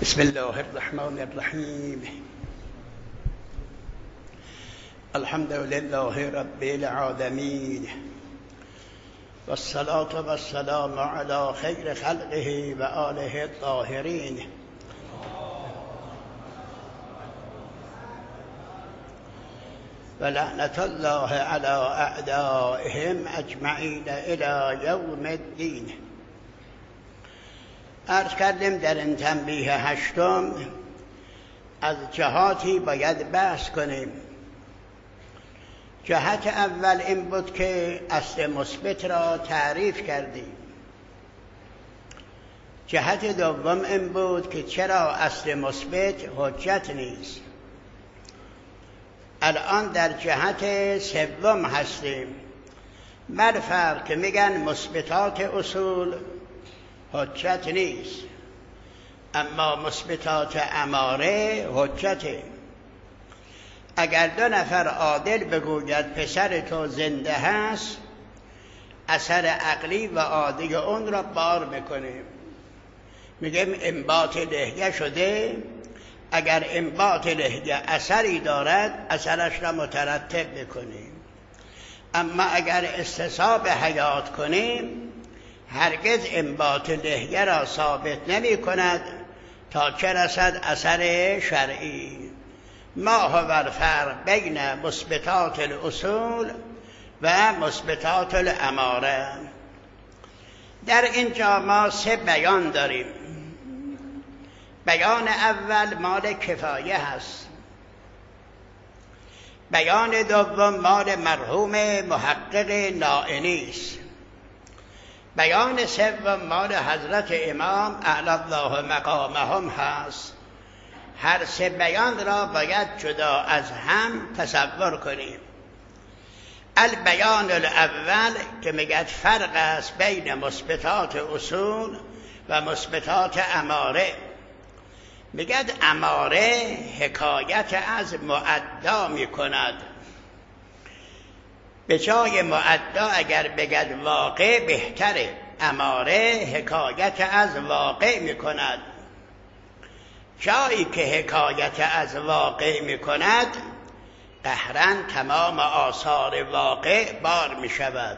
بسم الله الرحمن الرحیم. الحمد لله رب العالمین والصلاة والسلام علی خیر خلقه و آله الطاهرین. و لعنت الله علی اعدائهم اجمعین الی یوم الدین. عرض کردیم در این تنبیه هشتم از جهاتی باید بحث کنیم. جهت اول این بود که اصل مثبت را تعریف کردیم. جهت دوم این بود که چرا اصل مثبت حجت نیست. الان در جهت سوم هستیم. مرفر که میگن مثبتات اصول حجت نیست، اما مثبتات اماره حجته. اگر دو نفر عادل بگوید پسر تو زنده هست، اثر عقلی و عادی اون را بار میکنیم، میگیم انباط لحیه شده. اگر انباط لحیه اثری دارد، اثرش را مترتب میکنیم. اما اگر استصحاب حیات کنیم، هرگز انباط لحیه را ثابت نمی کند تا چه رسد اثر شرعی. ما هو الفرق بین مثبتات الاصول و مثبتات الاماره. در اینجا ما سه بیان داریم. بیان اول مال کفایه هست. بیان دوم مال مرحوم محقق نائینی است. بیان سوم مال حضرت امام اعلی الله مقامهم هست. هر سه بیان را باید جدا از هم تصور کنیم. البیان الاول که میگه فرق است بین مثبتات اصول و مثبتات اماره. میگه اماره حکایت از معدا میکند. به جای معدا اگر بگد واقع بهتره. اماره حکایت از واقع میکند. جایی که حکایت از واقع میکند، قهرن تمام آثار واقع بار میشود.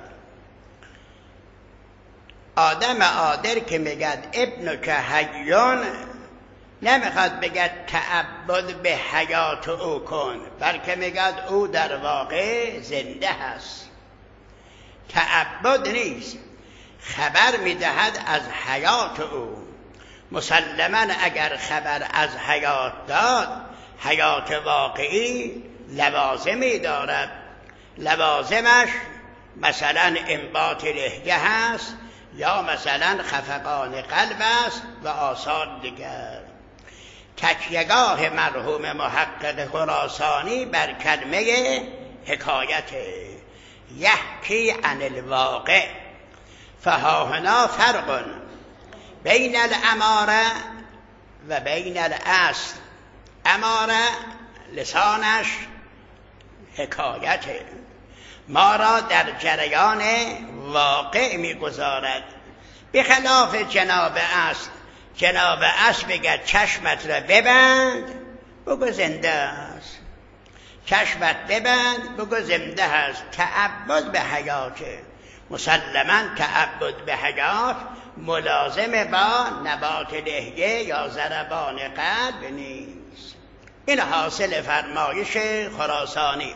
آدم عادل که میگد ابن که حیون، نمیخواد بگد تعبد به حیات او کن، بلکه میگد او در واقع زنده هست. تعبد نیست، خبر میدهد از حیات او. مسلماً اگر خبر از حیات داد، حیات واقعی لوازمی دارد. لوازمش مثلا انباط لحیه هست، یا مثلا خفقان قلب است و آثار دیگر. تکیه‌گاه مرحوم محقق خراسانی بر کلمه حکایت، یحکی عن الواقع. فهاهنا فرق بین الاماره و بین الاصل. اماره لسانش حکایت ما را در جریان واقع میگذارد، بخلاف جناب اصل. جناب اصل بگه چشمت را ببند بگو زنده است، چشمت ببند بگو زنده است. تعبد به حیاته. مسلماً تعبد به حیات ملازم با نبات لحیه یا ضربان قلب نیست. این حاصل فرمایش خراسانی.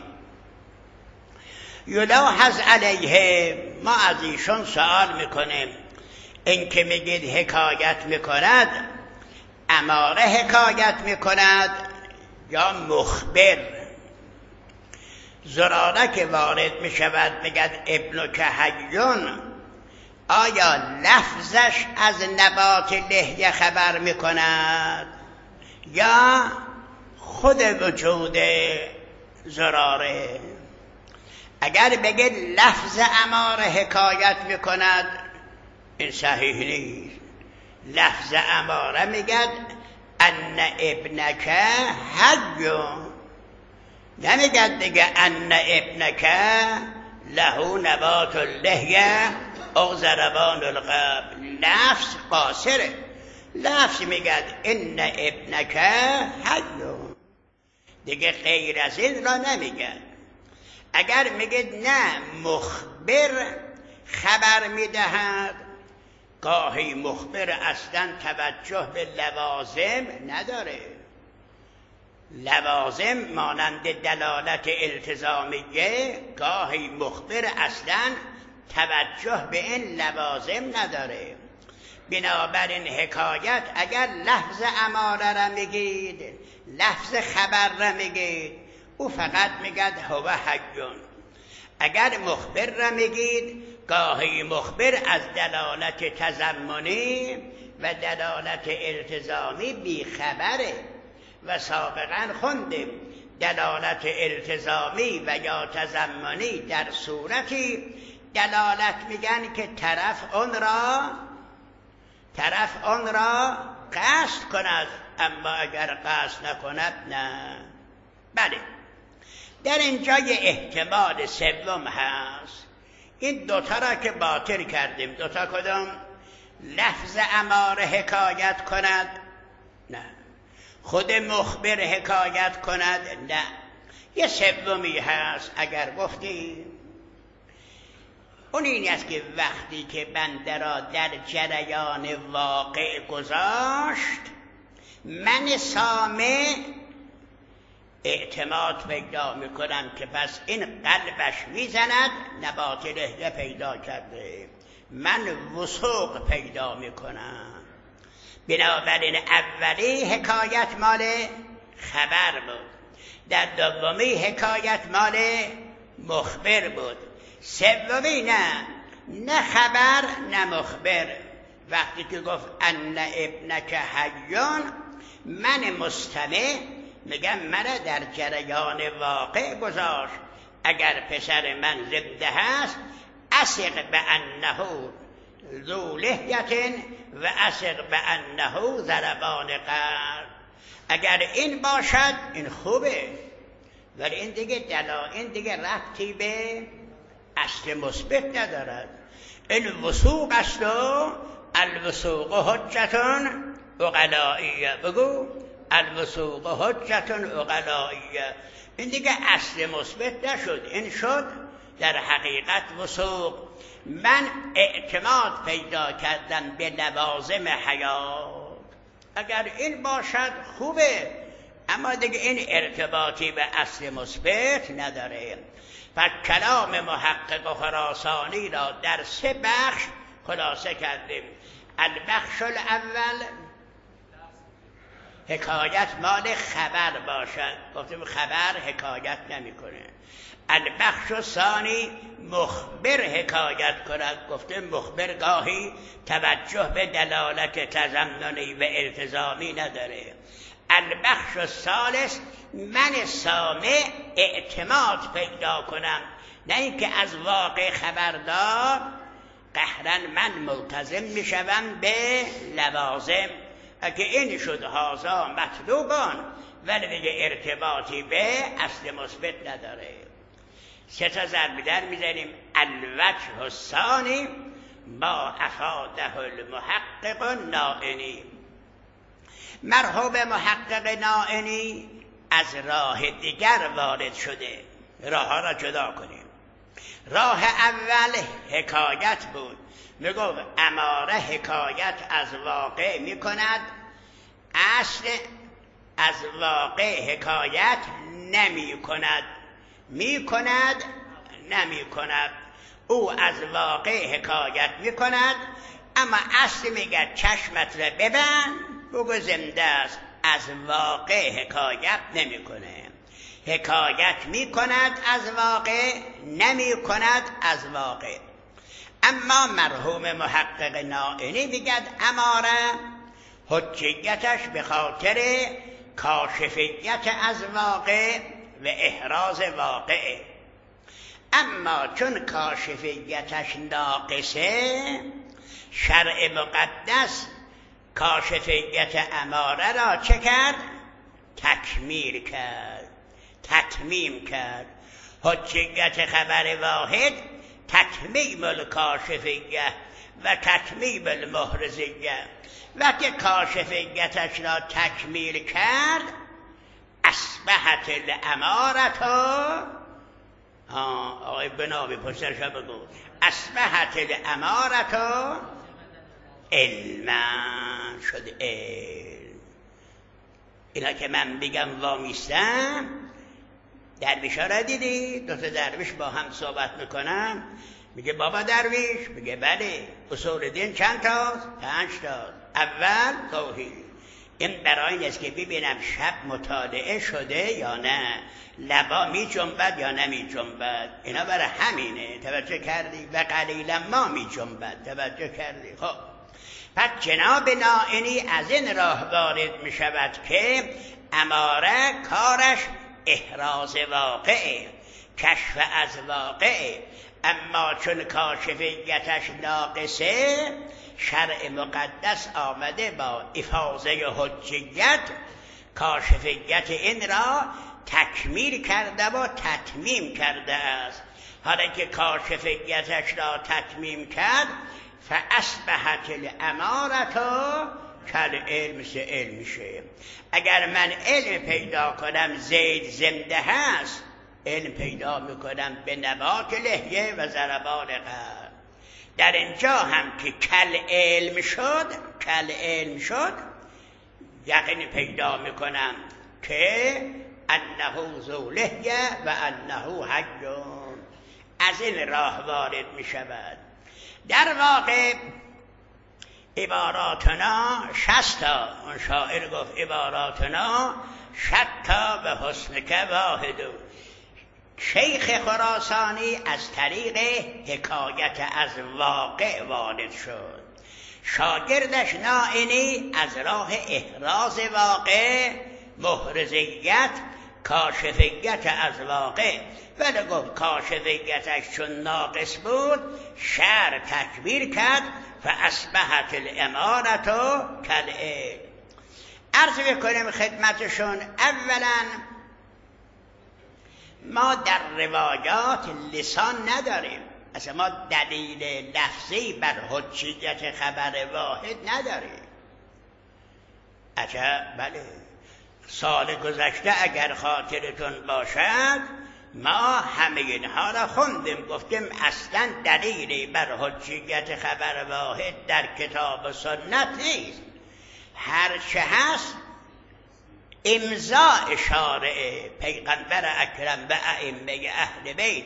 یلاحظ علیه، ما از ایشون سوال میکنیم، این که میگید حکایت میکند، اماره حکایت میکند یا مخبر؟ زراره که وارد میشود میگد ابن که حیون، آیا لفظش از نبات لحیه خبر میکند یا خود وجود زراره؟ اگر بگید لفظ اماره حکایت میکند، این صحیح نیست. لفظ اماره میگد ان ابنک حیون، نمیگد دیگه ان ابنک له نبات اللحیه او ضربان القلب. لفظ قاصره. لفظ میگد ان ابنک حی، دیگه غیر از این را نمیگد. اگر میگید نه مخبر خبر میدهد، گاهی مخبر اصلا توجه به لوازم نداره. لوازم مانند دلالت التزامیه، گاهی مخبر اصلا توجه به این لوازم نداره. بنابراین حکایت اگر لفظ اماره را میگید، لفظ خبر را میگید، او فقط میگد هو حیون. اگر مخبر را میگید، گاهی مخبر از دلالت تضمنی و دلالت التزامی بیخبره و سابقا خوندیم دلالت التزامی و یا تضمنی در صورتی دلالت میگن که طرف آن را قصد کند، اما اگر قصد نکند نه. بله، در اینجا یه احتمال سوم هست. این دوتا را که باطل کردیم، دوتا کدام؟ لفظ اماره حکایت کند؟ نه. خود مخبر حکایت کند؟ نه. یه سومی هست اگر گفتیم، اون این است که وقتی که بنده را در جریان واقع گذاشت، من سامع اعتماد پیدا میکنم که پس این قلبش میزند نبات رهده پیدا کرده، من وثوق پیدا میکنم. بنابراین اولی حکایت مال خبر بود، در دومی حکایت مال مخبر بود، سومی نه خبر نه مخبر. وقتی که گفت ان ابنک حیون، من مستمع میگم مرا در جریان واقع گذاشت. اگر پسر من زنده هست، اثق بانه ذو لحیة و اثق بانه ضربان قلب. اگر این باشد این خوبه، ولی این دیگه ربطی به اصل مثبت ندارد. این وثوق است و الوثوق حجة عقلائیه. بگو الوثوق حجة عقلائیه. این دیگه اصل مثبت نشد، این شد در حقیقت وثوق. من اعتماد پیدا کردم به لوازم حیات. اگر این باشد خوبه، اما دیگه این ارتباطی به اصل مثبت نداره. پس کلام محقق خراسانی را در 3 بخش خلاصه کردیم. البخش الاول حکایت مال خبر باشد، گفتیم خبر حکایت نمیکنه. البخش الثانی مخبر حکایت کند، گفتیم مخبر گاهی توجه به دلالت تضمنی و التزامی نداره. البخش الثالث من سامع اعتماد پیدا کنم، نه اینکه از واقع خبردار قهرا من ملتزم میشوم به لوازم. اگه این شد هازا مطلوبان، ولی دیگه ارتباطی به اصل مثبت نداره. 3 ضرب در میزنیم. الوجه الثانی ما افاده المحقق النائنی. مرحوم محقق نائنی از راه دیگر وارد شده. راه ها را جدا کنیم. راه اول حکایت بود، میگفت اماره حکایت از واقع میکند، اصل از واقع حکایت نمیکند، میکند نمیکند. او از واقع حکایت میکند، اما اصل میگه چشمت را ببند بگو زنده است، از واقع حکایت نمیکنه. حکایت میکند از واقع، نمیکند از واقع. اما مرحوم محقق نائنی بگد اماره حجیتش به خاطر کاشفیت از واقع و احراز واقعه. اما چون کاشفیتش ناقصه، شرع مقدس کاشفیت اماره را چه کرد؟ تکمیل کرد، تتمیم کرد. حجیت خبر واحد تتمیم الکاشفیه و تتمیم المحرزیه. وقتی کاشفیتش را تکمیل کرد اصبحت الامارت، آقای بناوی پشترش بگو، اصبحت الامارت علما، شد علم. اینا که من بگم وامیستم، درویشا را دیدی؟ دو تا درویش با هم صحبت میکنن، میگه بابا درویش، میگه بله، اصول دین چند تاست؟ 5 تا. اول توحید. این برای این است که ببینم شب مطالعه شده یا نه، لبا می جنبد یا نمی جنبد. اینا برای همینه، توجه کردی؟ و قلیلا ما می جنبد، توجه کردی؟ خب پس جناب نائینی از این راه وارد می شود که اماره کارش احراز واقعه، کشف از واقعه. اما چون کاشفیتش ناقصه، شرع مقدس آمده با افاضه حجیت کاشفیت این را تکمیل کرده و تتمیم کرده است. حالا که کاشفیتش را تتمیم کرد، فاصبحت الامارت کالعلم، مثل علم میشه. اگر من علم پیدا کنم زید زنده هست، علم پیدا میکنم به نبات لحیه و ضربان قلب. در اینجا هم که کل علم شد یقین پیدا میکنم که انه ذو لحیه و انه حی. از این راه وارد میشود. در واقع عباراتنا 60 تا. اون شاعر گفت عباراتنا شتا و حسنک واحد. شیخ خراسانی از طریق حکایت از واقع وارد شد، شاگردش نائینی از راه احراز واقع، محرزیت، کاشفیت از واقع. ولی گفت کاشفیتش چون ناقص بود، شرع تکبیر کرد فاصبحت الامارت کالعلم. عرض بکنیم خدمتشون، اولا ما در روایات لسان نداریم، اصلا ما دلیل لفظی بر حجیت خبر واحد نداریم. عجب، بله. سال گذشته اگر خاطرتون باشد ما همه اینها را خوندیم، گفتیم اصلا دلیلی بر حجیت خبر واحد در کتاب و سنت نیست. هر چه هست امضاء شارع پیغمبر اکرم و ائمه اهل بیت،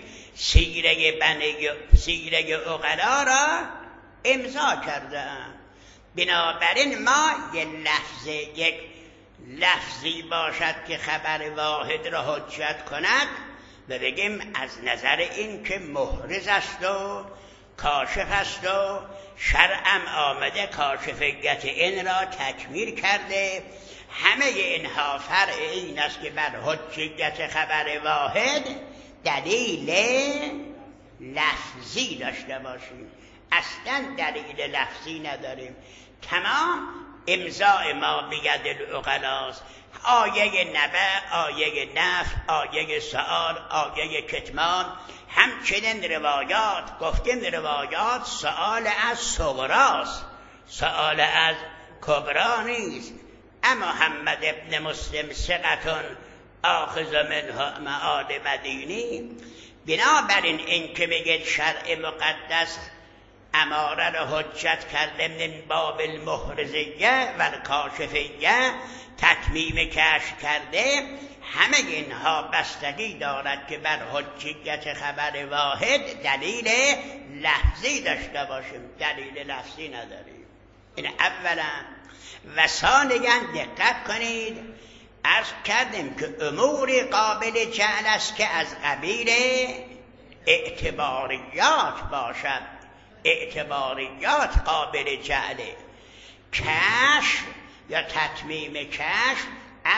سیره عقلا را امضا کردند. بنابراین ما یک لفظی باشد که خبر واحد را حجت کند و بگیم از نظر این که محرز است و کاشف است و شرعم آمده کاشفیت این را تکمیل کرده، همه اینها فرع این است که بر حجیت خبر واحد دلیل لفظی داشته باشیم. اصلا دلیل لفظی نداریم. تمام امضاء ما بید العقلاست. آیه نبع، آیه نفی، آیه سؤال، آیه کتمان، همچنین روایات. گفتیم روایات سؤال از صغراست، سؤال از کبرا نیست. اما محمد ابن مسلم ثقة آخذ منه معاد مدینی. بنابراین این که بگید شرع مقدس اماره را حجت کرده من باب المحرزیه و کاشفیه، تتمیم کشف کرده، همه اینها بستگی دارد که بر حجیت خبر واحد دلیل لفظی داشته باشیم. دلیل لفظی نداریم. این اولا. و ثانیاً دقت کنید، عرض کردیم که امور قابل جعل است که از قبیل اعتباریات باشد. اعتباریات قابل جعله. کشف یا تتمیم کشف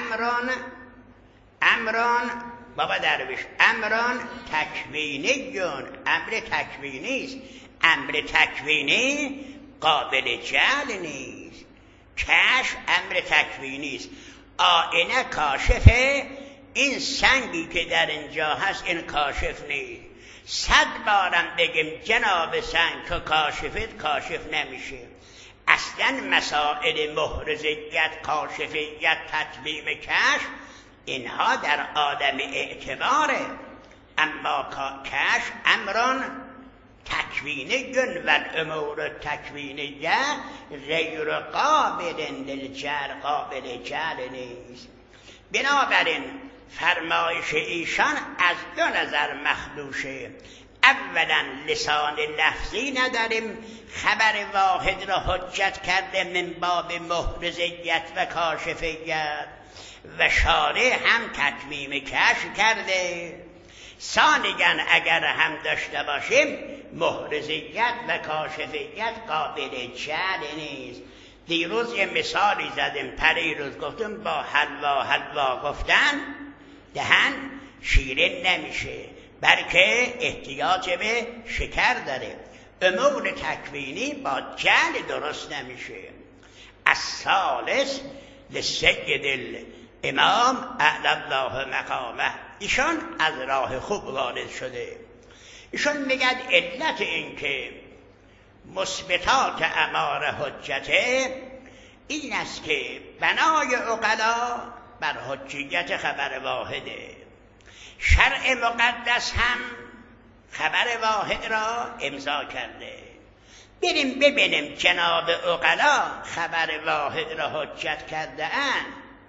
امران بابا درویش، امران تکوینیون، امر تکوینی است. امر تکوینی قابل جعل نیست. کشف امر تکوینی است. آینه کاشفه، این سنگی که در اینجا هست این کاشف نیست. 100 بارم بگیم جناب سنگ که کاشفت، کاشف نمیشه. اصلا مسائل محرزیت، کاشفیت، تطبیق کشف اینها در عالم اعتباره، اما کشف امران تکوینی و الامور تکوینیه غیر قابل للجعل، قابل جعل نیست. بنابراین فرمایش ایشان از دو نظر مخدوشه. اولا لسان لفظی نداریم، خبر واحد را حجت کرده من باب محرزیت و کاشفیت، و شارع هم تتمیم کشف کرده. ثانیاً اگر هم داشته باشیم محرزیت و کاشفیت قابل جعل نیست. دیروز یه مثالی زدیم، پریروز گفتم با حلوا گفتن دهن شیرین نمیشه، بلکه احتیاج به شکر داره. امور تکوینی با جعل درست نمیشه. الثالث لسید الامام اعلی الله مقامه، ایشان از راه خوب وارد شده. ایشان میگن علت این که مثبتات اماره حجته این است که بنای عقلا بر حجیت خبر واحده. شرع مقدس هم خبر واحد را امضا کرده. بریم ببینیم جناب عقلا خبر واحد را حجت کرده اند.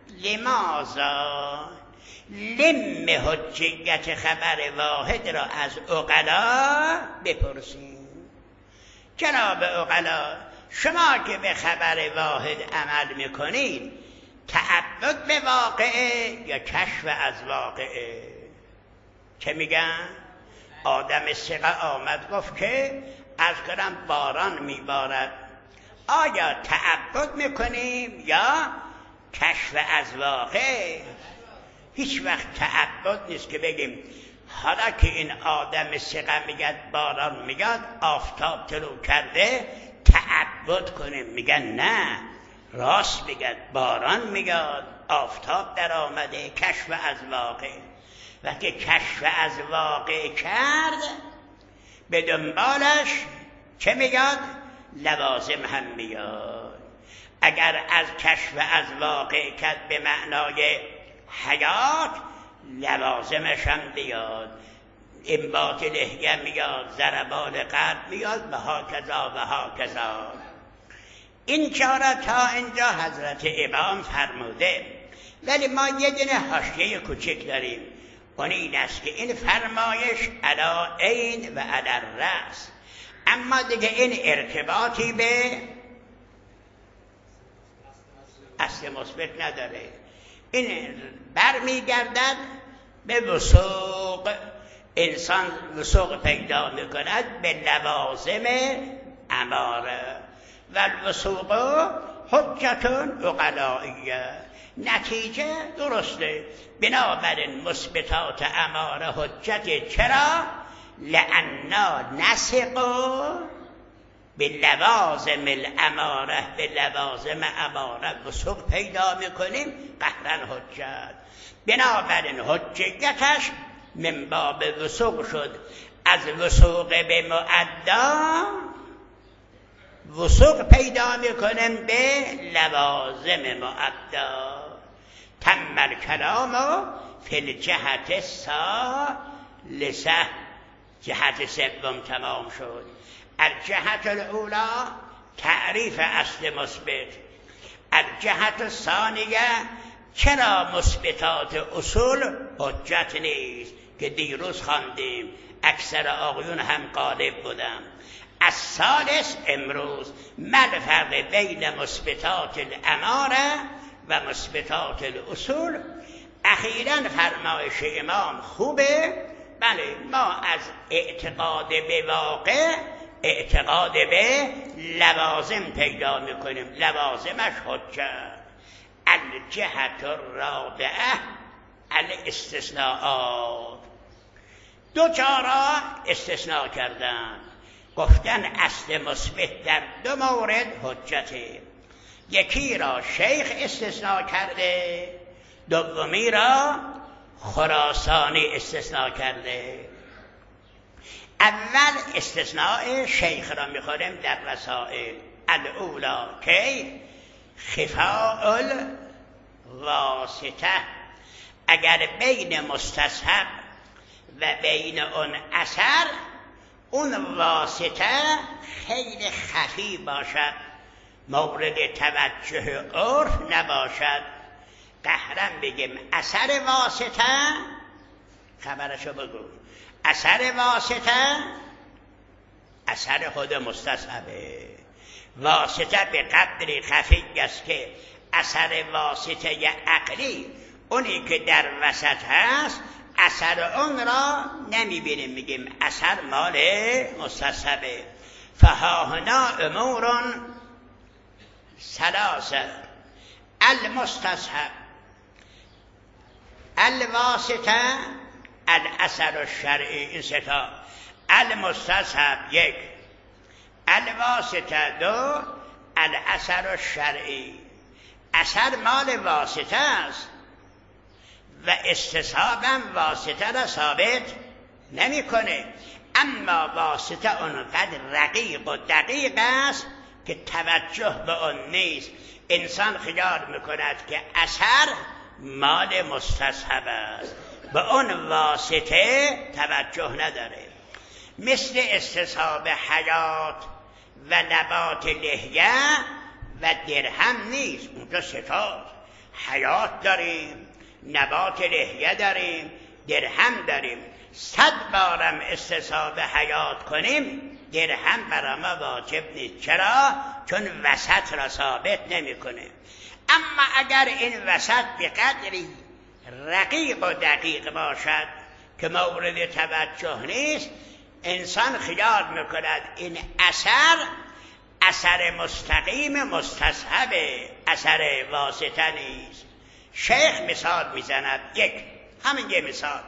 لماذا لم حجیت خبر واحد را از عقلا بپرسیم. جناب عقلا شما که به خبر واحد عمل میکنید تعبد به واقعه یا کشف از واقعه؟ چه میگن؟ آدم ثقه آمد گفت که از کنم باران میبارد. آیا تعبد میکنیم یا کشف از واقع؟ هیچ وقت تعبد نیست که بگیم حالا که این آدم ثقه میگد باران میاد، آفتاب طلوع کرده، تعبد کنیم. میگن نه، راست میگد، باران میاد، آفتاب در آمده، کشف از واقع. وقتی کشف از واقع کرد به دنبالش چه میاد؟ لوازم هم میاد. اگر از کشف از واقع کرد به معنای حیات، لوازمش هم بیاد. انبات لحیه میاد، ضربان قلب میاد، و هاکذا. اینجا را تا اینجا حضرت امام فرموده. ولی ما یه دونه حاشیه کوچک داریم، اون این است که این فرمایش علی عین و علی الرأس، اما دیگه این ارتباطی به اصل مثبت نداره. این برمیگردد به وثوق. انسان وثوق پیدا میکند به لوازم اماره و الوثوق حجتون عقلائیه. نتیجه درسته. بنابراین مثبتات اماره حجت. چرا؟ لأنا نسقو به لوازم الاماره، به لوازم اماره وثوق پیدا میکنیم، قهرن حجت. بنابراین حجیتش من باب وثوق شد. از وثوق به معدا وثوق پیدا میکنیم به لوازم معدا. تم الکلام فی الجهت الثالثه، جهت سوم تمام شد. الجهت الاولی تعریف اصل مثبت. الجهت الثانیه چرا مثبتات اصول حجت نیست که دیروز خواندیم، اکثر آقایون هم غالب بودن. الثالث امروز ما الفرق بین مثبتات الاماره و مثبتات الاصول. اخیراً فرمایش امام خوبه. بله، ما از اعتقاد به واقع اعتقاد به لوازم پیدا میکنیم، لوازمش حجت. الجهت الرابعه الاستثناءات. دو جارا استثناء کردن، گفتن اصل مثبت در دو مورد حجته. یکی را شیخ استثناء کرده، دومی را خراسانی استثناء کرده. اول استثناء شیخ را میخوریم در رسائل. الاولا کی خفاء الواسطه، اگر بین مستصحب و بین اون اثر اون واسطه خیلی خفی باشد، مورد توجه عرف نباشد، قهرن بگیم اثر واسطه، خبرشو بگو، اثر واسطه اثر خود مستصحبه. واسطه به قدری خفی است که اثر واسطه عقلی اونی که در وسط هست اثر اون را نمیبینیم، میگیم اثر مال مستصحبه. فهاهنا امور ثلاثه: المستصحب، الواسطه، الاثر الشرعی. این ستا: المستصحب یک، الواسطه دو، الاثر الشرعی. اثر مال واسطه است و استصحابم واسطه را ثابت نمیکنه، اما واسطه اونقدر رقیق و دقیق است که توجه به اون نیست. انسان خیال میکند که اثر مال مستصحب است، به اون واسطه توجه نداره. مثل استصحاب حیات و نبات لحیه و درهم نیست. اونجا ستاست، حیات داریم، نبات لحیه داریم، درهم داریم. 100 بارم استصحاب حیات کنیم درهم برای ما واجب نیست. چرا؟ چون وسط را ثابت نمیکنه. اما اگر این وسط به قدری رقیق و دقیق باشد که مورد توجه نیست، انسان خیال میکند این اثر مستقیم مستصحب، اثر واسطه نیست. شیخ مثال میزند، یک، همین یه مثال: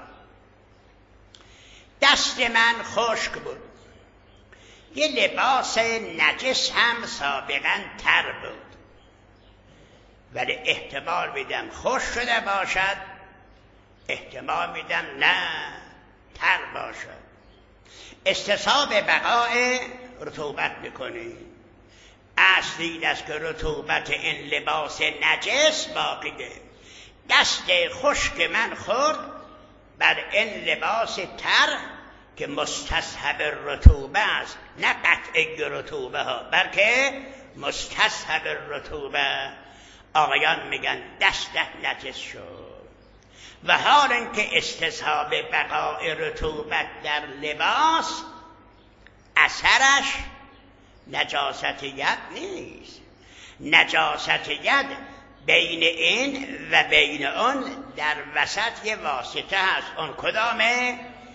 دست من خشک بود، یه لباس نجس هم سابقا تر بود، ولی احتمال میدم خشک شده باشد، احتمال میدم نه تر باشد. استصحاب بقای رطوبت میکنی. اصل این است که رطوبت این لباس نجس باقیه. دست خشک من خورد بر این لباس تر که مستصحب رطوبه است، نه قطعی رطوبه ها، بلکه مستصحب رطوبه. آقایان میگن دستت نجس شد، و حال اینکه استصحاب بقای رطوبت در لباس اثرش نجاست ید نیست. نجاست ید بین این و بین اون در وسط یه واسطه هست. اون کدامه؟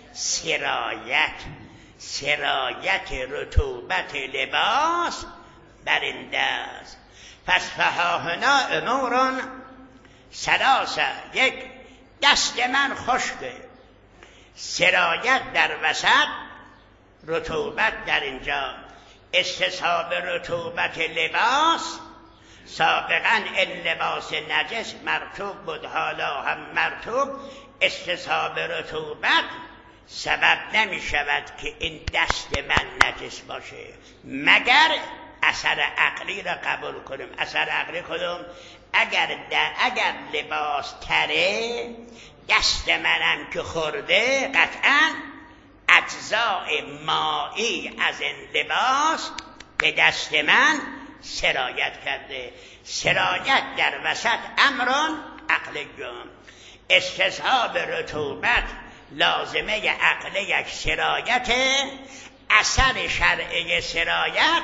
سرایت رطوبت لباس برنده است. پس فهاهنا امور ثلاثه: یک، دست من خشکه، سرایت در وسط، رطوبت در اینجا. استصحاب رطوبت لباس، سابقا این لباس نجس مرطوب بود، حالا هم مرطوب. استصحاب رطوبت سبب نمی شود که این دست من نجس باشه، مگر اثر عقلی را قبول کنیم. اثر عقلی کدوم؟ اگر لباس تره، دست منم که خورده، قطعا اجزاء مایی از این لباس به دست من سرایت کرده. سرایت در وسط امران عقلیون. استصحاب رطوبت لازمه عقل یک سرایت، اثر شرعی سرایت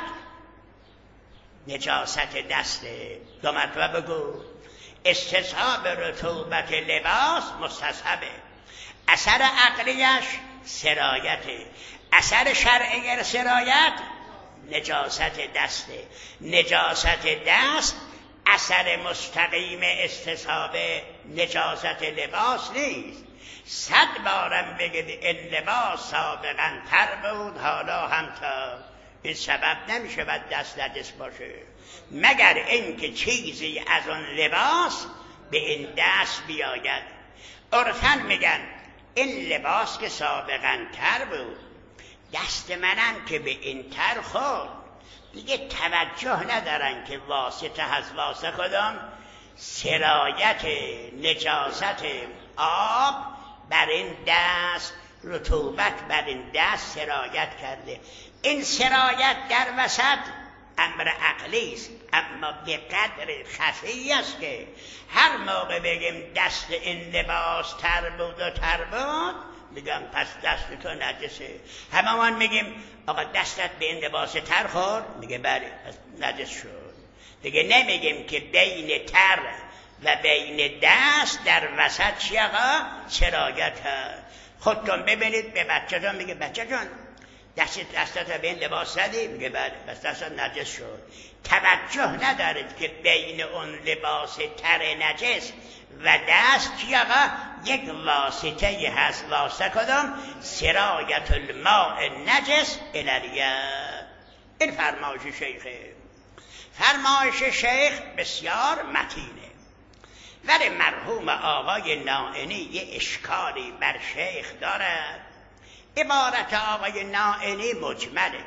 نجاست دسته. دو مرتبه بگو: استصحاب رطوبت لباس مستصحبه، اثر عقلیش سرایته، اثر شرعی سرایت نجاست دسته. نجاست دست اثر مستقیم استصحاب نجاست لباس نیست. 100 بارم بگید این لباس سابقا تر بود، حالا هم تر، این سبب نمیشه باید دست نجس باشه، مگر اینکه چیزی از اون لباس به این دست بیاید. عرفاً میگن این لباس که سابقا تر بود، دست منم که به این تر خورد، دیگه توجه ندارن که واسطه هست. واسه کدام؟ سرایت نجاست آب بر این دست، رطوبت بر این دست سرایت کرده. این سرایت در وسط امر عقلی است، اما به قدر خفی است که هر موقع بگیم دست این لباس تر بود و تر بود، میگم پس دست تو نجسه. هممان میگیم آقا دستت به این لباس تر خورد، میگه بله پس نجس شد. دیگه نمیگیم که بین تر و بین دست در وسط چی آقا؟ سرایت هست. خودتون ببینید به بچه‌تون، میگه بچه جان دستت به این لباس زدی؟ میگه بله پس دستت نجس شد. توجه ندارید که بین اون لباس تر نجس و دست چی آقا؟ یک واسطه هست. واسطه کدام؟ سرایت الماء نجس الیه. این فرمایش شیخه. فرمایش شیخ بسیار متینه، ولی مرحوم آقای نائینی یه اشکالی بر شیخ دارد. عبارت آقای نائینی مجمله،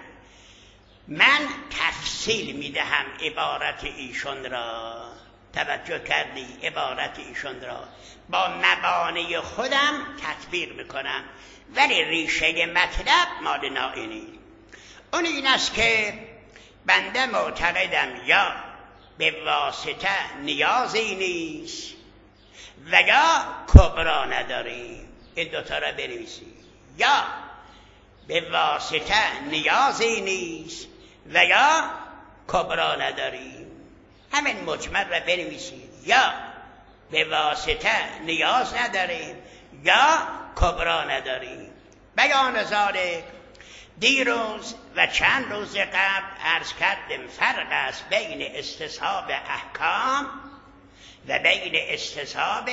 من تفصیل میدهم عبارت ایشون را. توجه کردی؟ عبارت ایشون را با مبانی خودم تطبیق میکنم، ولی ریشه مطلب مال نائینی. اون این است که بنده معتقدم یا به واسطه نیازی نیست و یا کبرا نداریم. این دوتا را بنویسید، یا به واسطه نیازی نیست و یا کبرا نداریم. همین مجمل را بنویسید، یا به واسطه نیاز نداریم یا کبرا نداریم. بیان ذالک دیروز و چند روز قبل عرض کردیم فرق است بین استصحاب احکام و بین استصحاب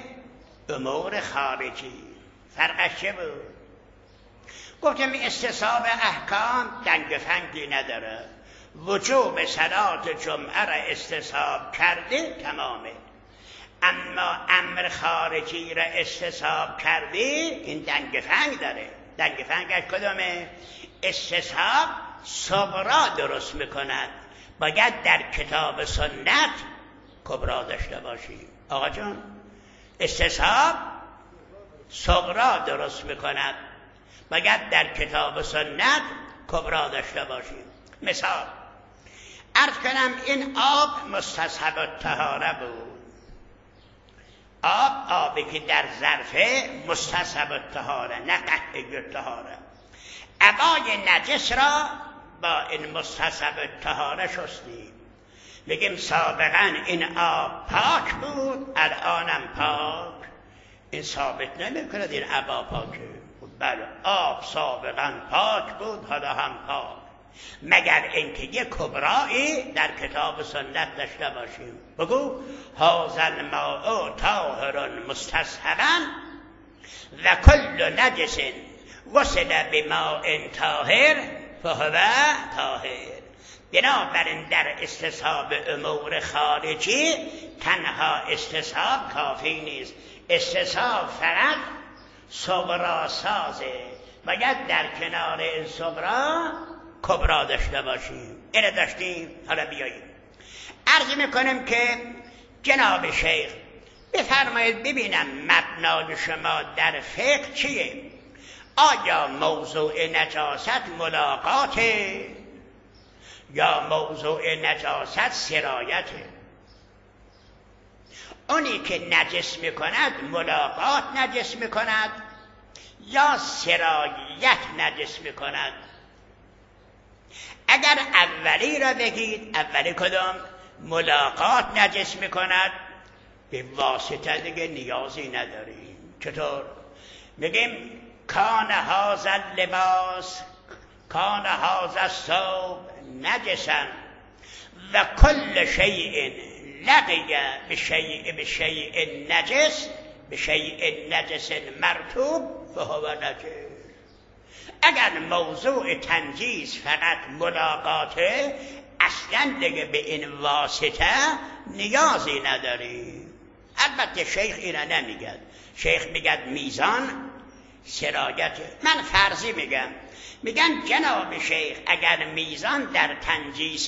امور خارجی. فرقش چه بود؟ گفتم استصحاب احکام دنگ فنگی نداره. وجوب صلات جمعه را استصحاب کرده تمامه، اما امر خارجی را استصحاب کرده این دنگ فنگ داره. دنگ فنگش کدامه؟ استصحاب صغرا درست میکند، باید در کتاب سنت کبرا داشته باشیم. آقا جان استصحاب صغرا درست میکند، باید در کتاب سنت کبرا داشته باشیم. مثال عرض کنم، این آب مستصحب الطهاره بود. آبی که در ظرفه مستصحب الطهاره، نه قطعی الطهاره. عبای نجس را با این مستصحب الطهاره شستیم، میگیم سابقا این آب پاک بود الانم پاک. این ثابت نمیکنه این عبا پاکه. بله آب سابقا پاک بود حالا هم پاک، مگر اینکه یک کبرایی در کتاب سنت داشته باشیم. بگو هذا الماء طاهر مستصحبا و کل نجس غسل بماء طاهر فهو طاهر. بنابراین در استصحاب امور خارجی تنها استصحاب کافی نیست، استصحاب فقط صغرا سازه، باید در کنار این صغرا کبرا داشته باشیم. اینو داشتیم. حالا بیاییم عرض میکنم که جناب شیخ بفرمایید ببینم مبنای شما در فقه چیه؟ آیا موضوع نجاست ملاقاته یا موضوع نجاست سرایته؟ اونی که نجس میکند ملاقات نجس میکند یا سرایت نجس میکند؟ اگر اولی را بگید، اولی کدام؟ ملاقات نجس میکند، به واسطه دیگه نیازی نداریم. چطور؟ میگیم کان هذا اللباس کان هذا الثوب نجسا و کل شیء لقی بشیء نجس بشیء نجس مرطوب فهو نجس. اگر موضوع تنجیس فقط ملاقاته، اصلا دیگه به این واسطه نیازی نداری. البته شیخ اینا نمیگد. شیخ میگد میزان سرایت. من فرضی میگن جناب شیخ اگر میزان در تنجیس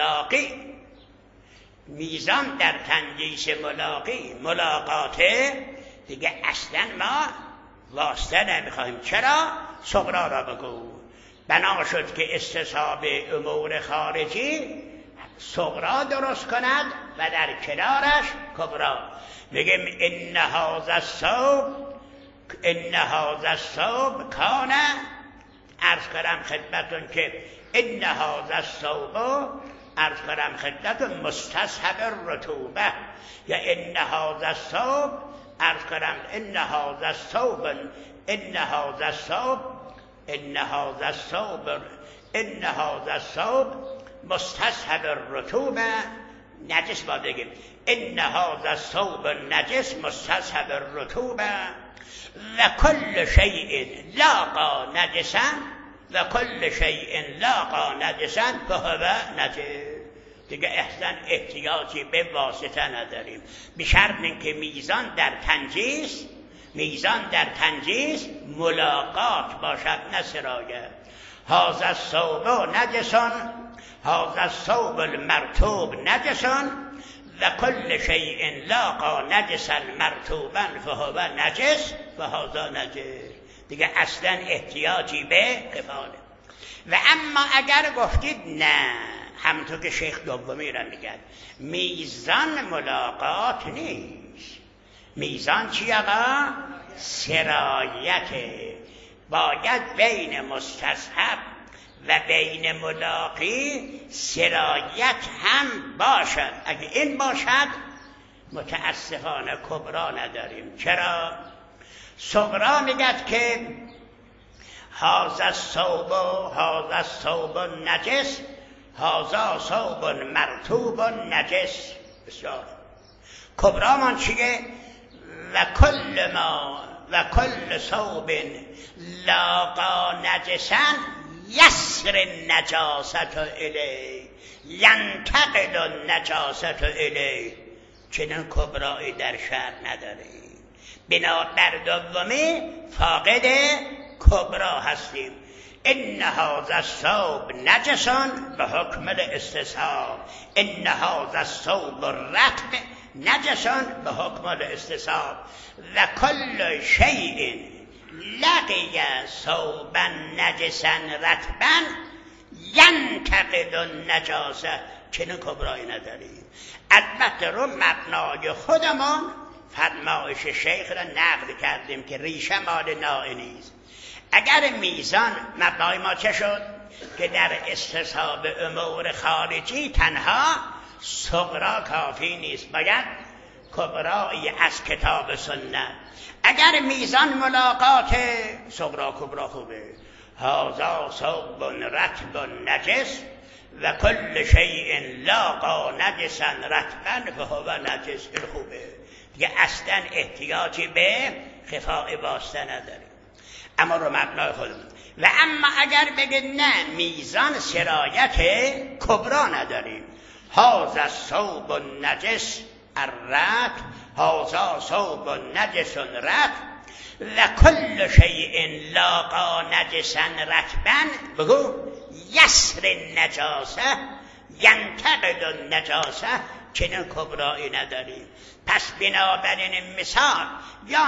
ملاقاته دیگه اصلا ما واسطه نمیخواهیم. چرا؟ صغرا را بگو. بنا شد که استصحاب امور خارجی صغرا درست کند و در کنارش کبرا. بگیم ان هذا الثوب کان، عرض کردم خدمتون که ان هذا الثوب، عرض کردم خدمتون مستصحب الرطوبه، یا ان هذا الثوب، عرض کردم ان هذا الثوب مستصحب الرطوبه نجس. با بگیم ان هذا الثوب نجس مستصحب الرطوبه و کل شیء لاقا نجسا فهو نجس. دیگه احسن احتیاجی به واسطه نداریم، بشرط اینکه میزان در تنجیس ملاقات باشد نه سرایت. هذا الثوب المرطوب نجس و کل شیء لاقا نجسا مرطوبا فهو نجس فهذا نجس. دیگه اصلا احتیاجی به کفاره. و اما اگر گفتید نه، همونطور که شیخ دومی را میگن، میزان ملاقات نیست. میزان چی آقا؟ سرایته. باید بین مستصحب و بین ملاقی سرایت هم باشد. اگه این باشد متاسفانه کبرا نداریم. چرا؟ صغرا میگد که هذا الثوب نجس، هذا ثوب مرطوب نجس. بسیار. کبرا من چیه؟ و کل ثوب لاقا نجسا یسر النجاست الی، ینتقل النجاست الی. چنین کبرایی در شرع نداریم. بنابر دومی فاقد کبرا هستیم. ان هذا الثوب نجس به حکم الاستصحاب، ان هذا الثوب رطب نجس به حکم الاستصحاب و کل شیء لقی ثوبا نجسا رطبا ینتقل النجاسه. چنین کبرایی نداریم. البته رو مبنای خودمان فرمایش شیخ را نقل کردیم که ریشه مال نائینی است. اگر میزان مبنای ما چه شد؟ که در استصحاب امور خارجی تنها صغرا کافی نیست، باید کبرایی از کتاب سنت. اگر میزان ملاقات صغرا کبرا خوبه، هذا ثوب رطب نجس و کل شیء لاقا نجسا رطبا فهو نجس. این خوبه دیگه، اصلا احتیاجی به خفاء واسطه نداریم. اما رو مبنای خودمون. و اما اگر بگید نه، میزان سرایت کبرا نداریم، هذا الثوب النجس الرطب، هذا ثوب نجس رطب و کل شیء لاقا نجسا رطبا، بگو یسر النجاسه ینتقل النجاسه. چنین کبرایی نداریم. پس بنابراین مثال یا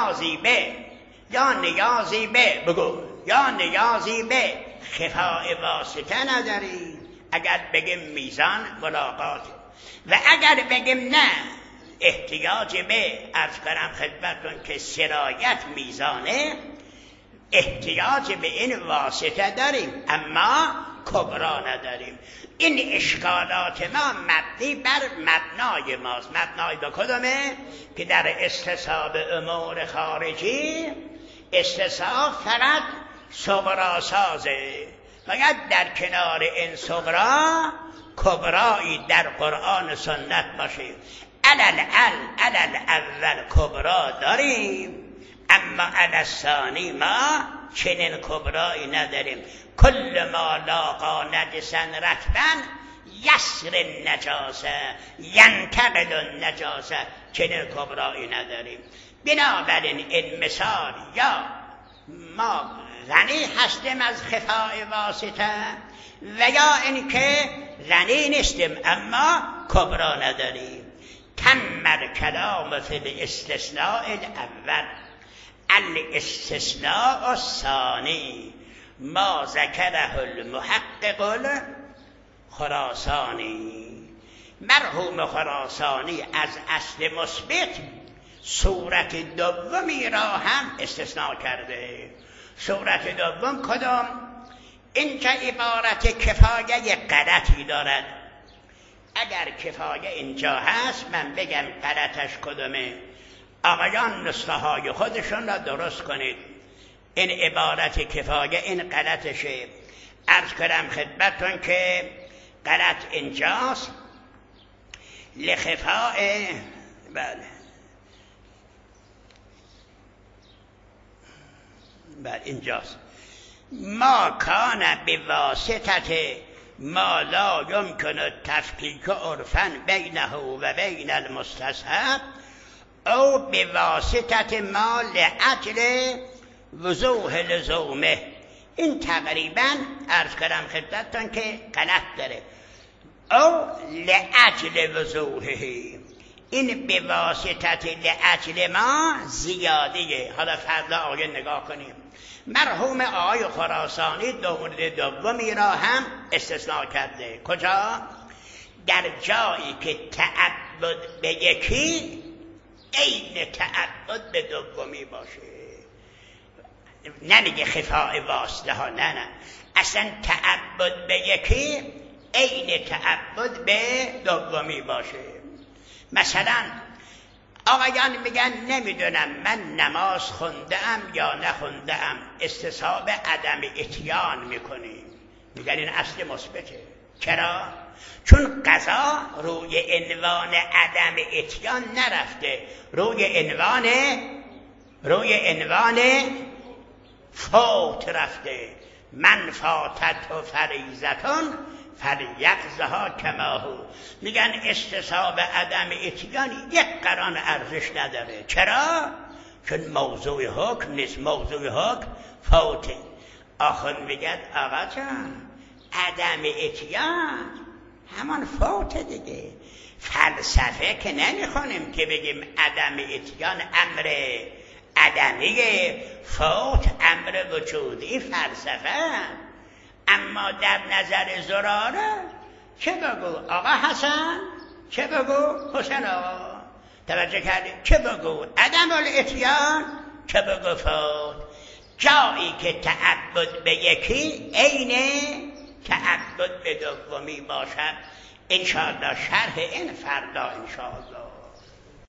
نیازی به خفاء واسطه نداریم اگر بگیم میزان ملاقات. و اگر بگیم نه، احتیاج به عرض کنم خدمتون که سرایت میزانه، احتیاج به این واسطه داریم اما کبرا نداریم. این اشکالات ما مبنی بر مبنای ماست. مبنای به کدومه؟ که در استصحاب امور خارجی استصحاب فقط صغرا سازه. باید در کنار این صغرا کبرایی در قرآن و سنت باشه. علل اول کبرا داریم اما الثانی ما چنین کبرایی نداریم. کل ما لاقا نجسا رطبا یسر النجاسه ینتقل النجاسه. چنین کبرایی نداریم. بنابراین این مثال یا ما غنی هستیم از خفای واسطه و یا اینکه غنی نیستیم اما کبرا نداریم. تم الکلام فی الاستثناء الاول الاستثناء الثانی ما ذکره المحقق الخراسانی. مرحوم خراسانی از اصل مثبت صورت دومی را هم استثناء کرده. صورت دوم کدام؟ اینجا عبارت کفایه غلطی دارد. اگر کفایه اینجا هست من بگم غلطش کدومه، آقایان نسخه های خودشون را درست کنید. این عبارت کفایه این غلطشه. عرض کردم خدمتتون که غلط اینجاست. لخفاء بله اینجاست. ما کان بواسطه ما لا یمکن التفکیک عرفا بینه و بین المستصحب او بواسطه ما لأجل وضوح لزومه. این تقریبا عرض کردم خدمتتون که غلط داره. او لأجل وضوحه، این بواسطه لأجل ما زیادیه. حالا فردا آیه نگاه کنیم. مرحوم آقای خراسانی مورد دومی را هم استثناء کرده. کجا؟ در جایی که تعبد به یکی عین تعبد به دومی باشه. نمیگه خفاء واسطه ها، نه اصلا تعبد به یکی عین تعبد به دومی باشه. مثلا آقایان میگن نمیدونم من نماز خوندم یا نخوندم، استصحاب عدم اتیان میکنیم. میگن این اصل مثبته. چرا؟ چون قضا روی عنوان عدم اتیان نرفته، روی عنوان فوت رفته. من فاتت و فریضتون فلیقضها کما هو. میگن استصحاب عدم اتیان یک قران ارزش نداره. چرا؟ چون موضوع حکم نیست، موضوع حکم فوته. آخر میگن آقا جان عدم اتیان همان فوت دیگه. فلسفه که نمیخونیم که بگیم عدم اتیان امر عدمیه، فوت امر وجودی. فلسفه. اما در نظر زراره چه بگو آقا حسن، چه بگو حسین آقا، توجه کردی؟ چه بگو عدم الاتیان، چه بگو فوت. جایی که تعبد به یکی عین تعبد به دومی باشد. انشاءالله شرح این فردا انشاءالله.